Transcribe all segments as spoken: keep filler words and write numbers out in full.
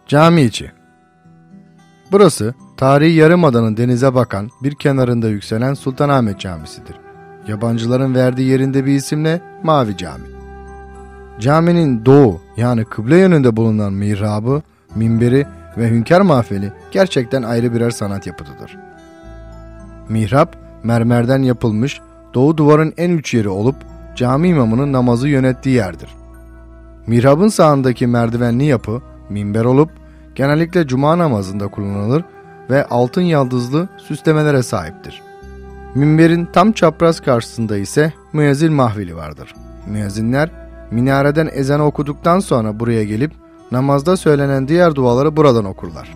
Cami içi. Burası tarihi yarımadanın denize bakan bir kenarında yükselen Sultanahmet Camisi'dir. Yabancıların verdiği yerinde bir isimle Mavi Cami. Caminin doğu yani kıble yönünde bulunan mihrabı, minberi ve hünkâr mahfili gerçekten ayrı birer sanat yapıtıdır. Mihrap mermerden yapılmış, doğu duvarın en uç yeri olup cami imamının namazı yönettiği yerdir. Mihrabın sağındaki merdivenli yapı minber olup genellikle cuma namazında kullanılır ve altın yaldızlı süslemelere sahiptir. Minberin tam çapraz karşısında ise müezzin mahvili vardır. Müezzinler minareden ezanı okuduktan sonra buraya gelip namazda söylenen diğer duaları buradan okurlar.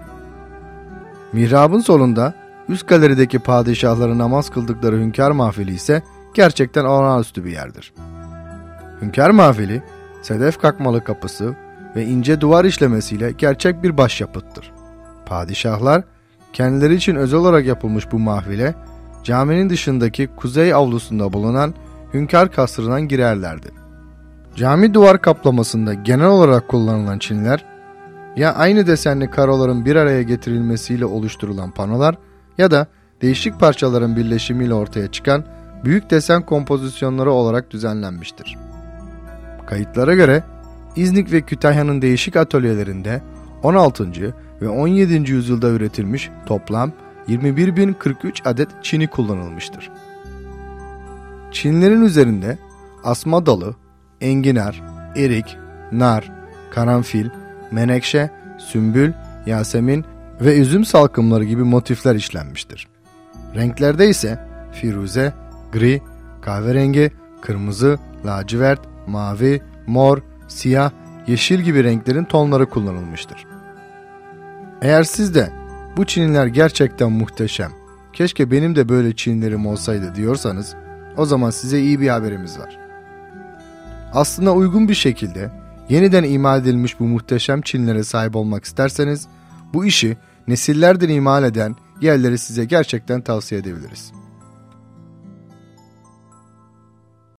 Mihrabın solunda üst galerideki padişahların namaz kıldıkları hünkâr mahfili ise gerçekten olağanüstü bir yerdir. Hünkâr mahfili, sedef kakmalı kapısı ve ince duvar işlemesiyle gerçek bir başyapıttır. Padişahlar kendileri için özel olarak yapılmış bu mahfile caminin dışındaki kuzey avlusunda bulunan hünkâr kasrından girerlerdi. Cami duvar kaplamasında genel olarak kullanılan çiniler ya aynı desenli karoların bir araya getirilmesiyle oluşturulan panolar ya da değişik parçaların birleşimiyle ortaya çıkan büyük desen kompozisyonları olarak düzenlenmiştir. Kayıtlara göre İznik ve Kütahya'nın değişik atölyelerinde on altıncı ve on yedinci yüzyılda üretilmiş toplam yirmi bir bin kırk üç adet çini kullanılmıştır. Çinlerin üzerinde asma dalı, enginar, erik, nar, karanfil, menekşe, sümbül, yasemin ve üzüm salkımları gibi motifler işlenmiştir. Renklerde ise firuze, gri, kahverengi, kırmızı, lacivert, mavi, mor, siyah, yeşil gibi renklerin tonları kullanılmıştır. Eğer siz de bu çiniler gerçekten muhteşem, keşke benim de böyle çinilerim olsaydı diyorsanız, o zaman size iyi bir haberimiz var. Aslında uygun bir şekilde yeniden imal edilmiş bu muhteşem çinilere sahip olmak isterseniz, bu işi nesillerdir imal eden yerleri size gerçekten tavsiye edebiliriz.